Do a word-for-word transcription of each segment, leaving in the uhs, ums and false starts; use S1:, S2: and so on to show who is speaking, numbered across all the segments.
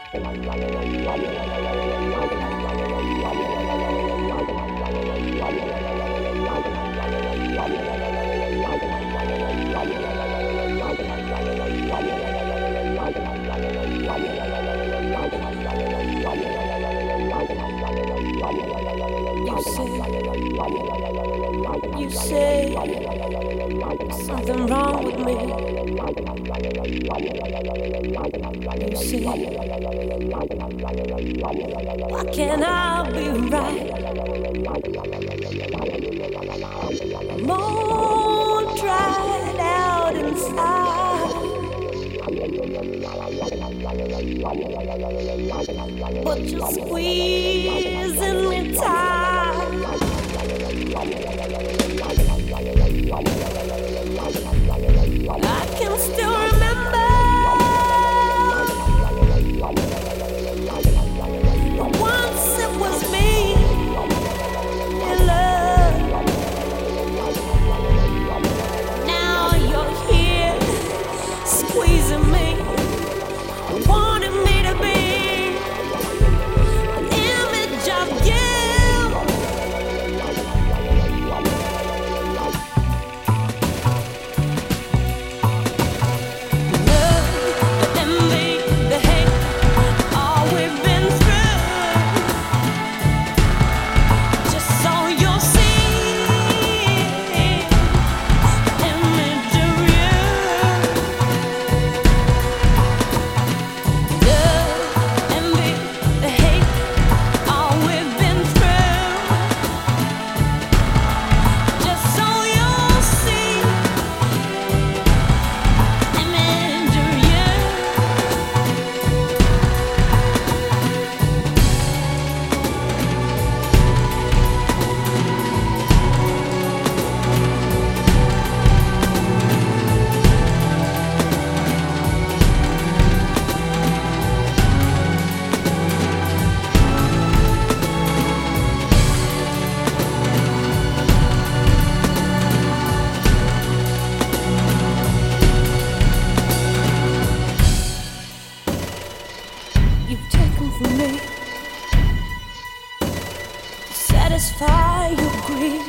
S1: You say something wrong with me. You say, why can't I be right? I'm all dried out inside, but you're squeezing me tight. I can still remember once it was me in love. Now you're here squeezing me, wanting me to be an image of you. You've taken from me to satisfy your greed.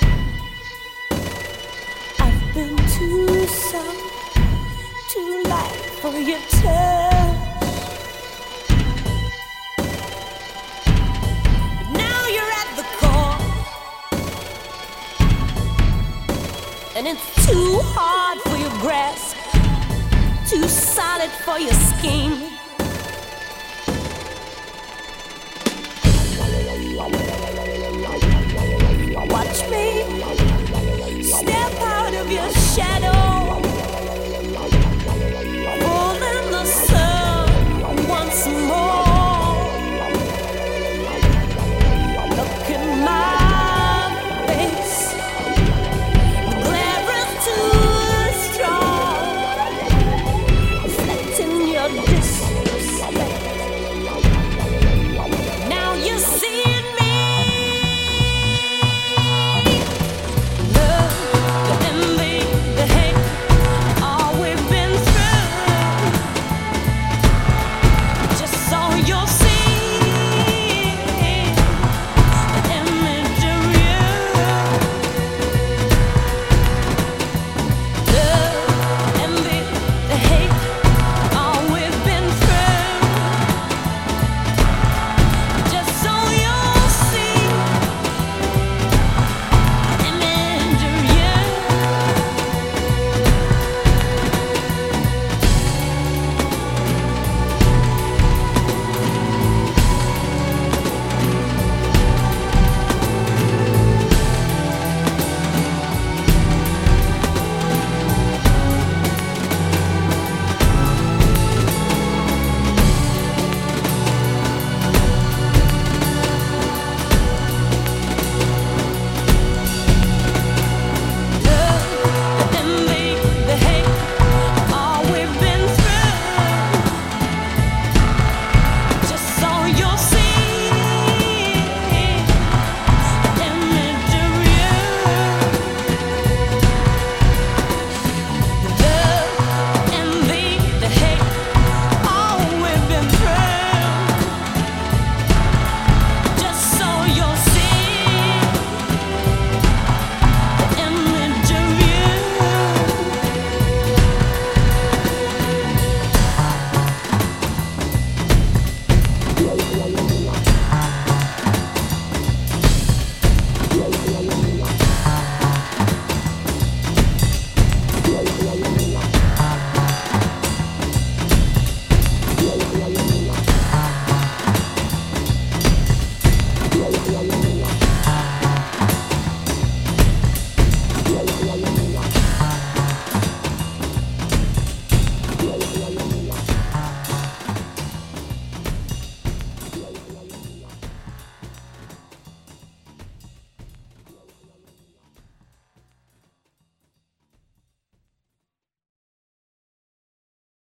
S1: I've been too soft, too light for your touch. Now you're at the core, and it's too hard for your grasp, too solid for your scheme.